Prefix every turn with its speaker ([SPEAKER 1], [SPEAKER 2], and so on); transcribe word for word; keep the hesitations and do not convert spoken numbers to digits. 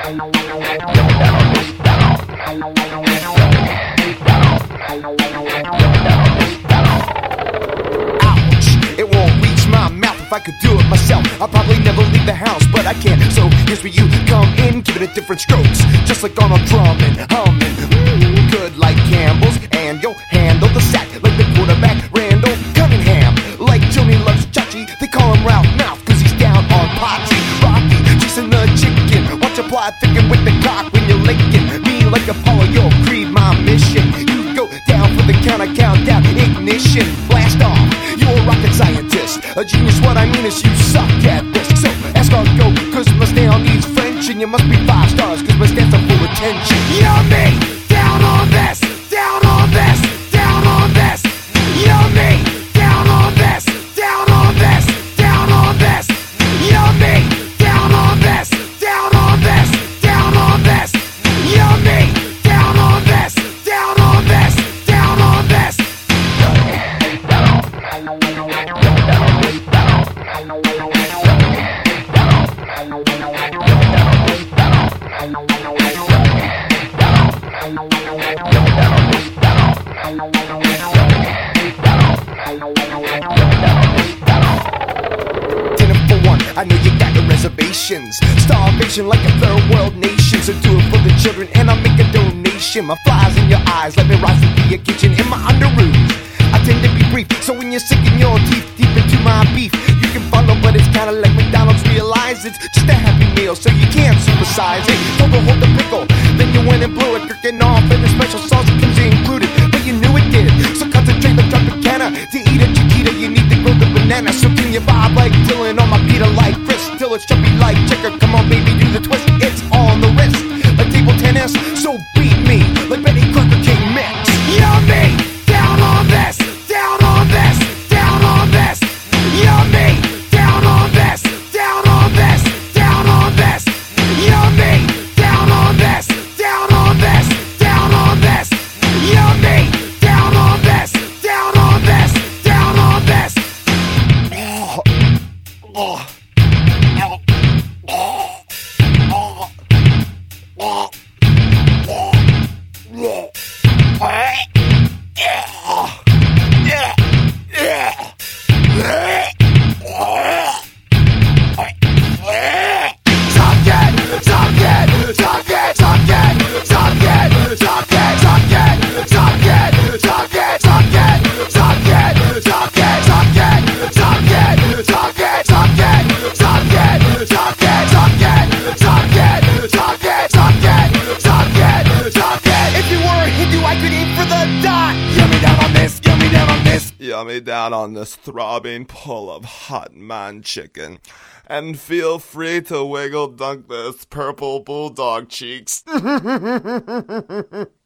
[SPEAKER 1] It won't reach my mouth. If I could do it myself, I'd probably never leave the house, but I can't. So here's where you come in, giving it different strokes, just like on a drumming, humming, mm, good like Campbell's, and you'll handle the sack like the quarterback, Randall Cunningham. Like Tony loves Chachi, they call him Ralph Mouth, cause he's down on potty. Rocky, chasing the chicken, watch a fly thicken with the cock when you're licking me like Apollo, your creed, my mission. You go down for the count, I count down, ignition, blast off. You're a rocket scientist, a genius. What I mean is you suck at this. So ask our go, cause my style needs French, and you must be five stars, cause my stance are full attention. Yummy, down on this, down on this, down on this. Yummy, down on this, down on this, down on this. Yummy, down on this, down on this, down on this. Yummy, down on this, down on this, down on this. I know you got the reservations, starvation like a third world nation. So do it for the children and I'll make a donation. My flies in your eyes, let me rise to be a kitchen in my underoos. I tend to be brief, so when you're sinking your teeth deep into my beef, you can follow, but it's kinda like McDonald's. Realize it's just a happy meal, so you can't supersize it. Don't go hold the pickle, then you went and blew it, cooking off, and the special sauce comes included, but you knew it did. So concentrate like Tropicana, to eat a chiquita you need to grow the banana. So can you vibe like Dylan on my Peter like Chris, till it's jumpy like checker. Come on baby, do the twist, it's on the wrist, like table tennis. So beat me, like Betty Crocker King Mix. Yummy, down on this, down on this, down on this. Yummy, down on this, down on this, down on this. Yummy, down on this, down on this, down on this. Yummy, down on this, down on this, down on this. Oh, oh, oh, oh, oh, oh, oh, oh.
[SPEAKER 2] Yummy down on this throbbing pull of hot man chicken. And feel free to wiggle dunk this purple bulldog cheeks.